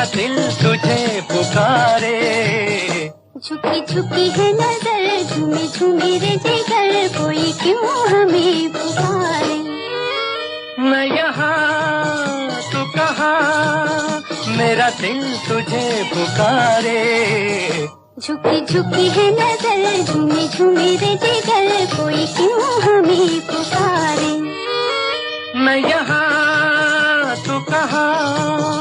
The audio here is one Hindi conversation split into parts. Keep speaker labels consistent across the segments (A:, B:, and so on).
A: दिल तुझे पुकारे।
B: झुकी झुकी है नजर, झूमे झूमे रे जिगर, कोई क्यों हमें पुकारे।
A: मैं यहाँ तू कहाँ, मेरा दिल तुझे पुकारे।
B: झुकी झुकी है नजर, झूमे झूमे रे जिगर, कोई क्यों हमें पुकारे।
A: मैं यहाँ तू कहाँ।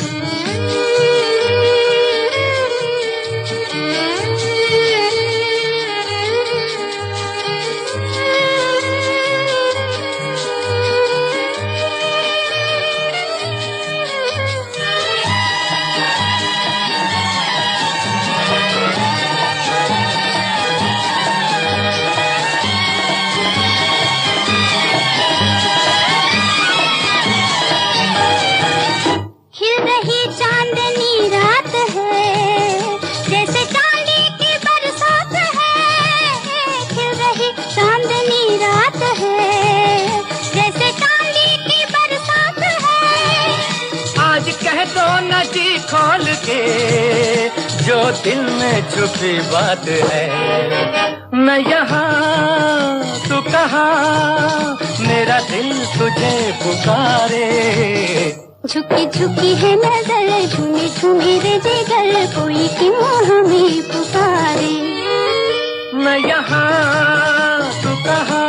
A: नदी खोल के जो दिल में छुपी बात है। मैं यहाँ तू कहाँ, मेरा दिल तुझे पुकारे।
B: झुकी झुकी है नजर, झूमे झूमे रे जिगर, कोई क्यों हमें पुकारे।
A: मैं यहाँ तू कहाँ।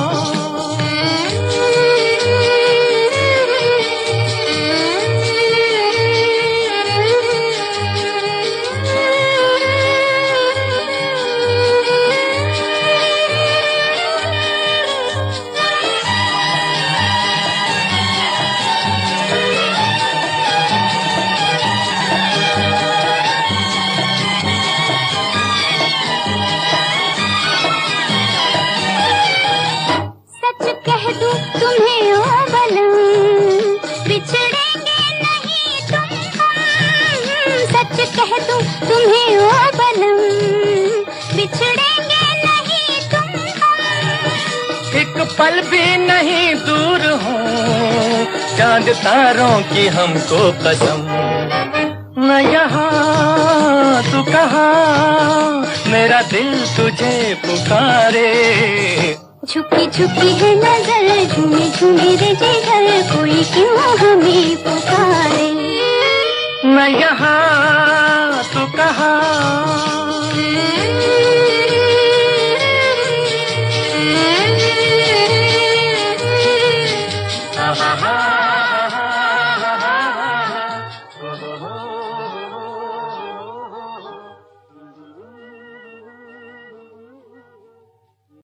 B: तुम्हें ओ बलम, बिछड़ेंगे नहीं तुम हम। सच कह दूं तुम्हें ओ बलम, बिछड़ेंगे नहीं तुम हम।
A: एक पल भी नहीं दूर हूँ, चांद तारों की हमको कसम। मैं यहाँ तू कहाँ, मेरा दिल तुझे पुकारे।
B: झुकी झुकी है नजर, झूमे झूमे रे जिगर, कोई क्यों हमें पुकारे।
A: मैं यहाँ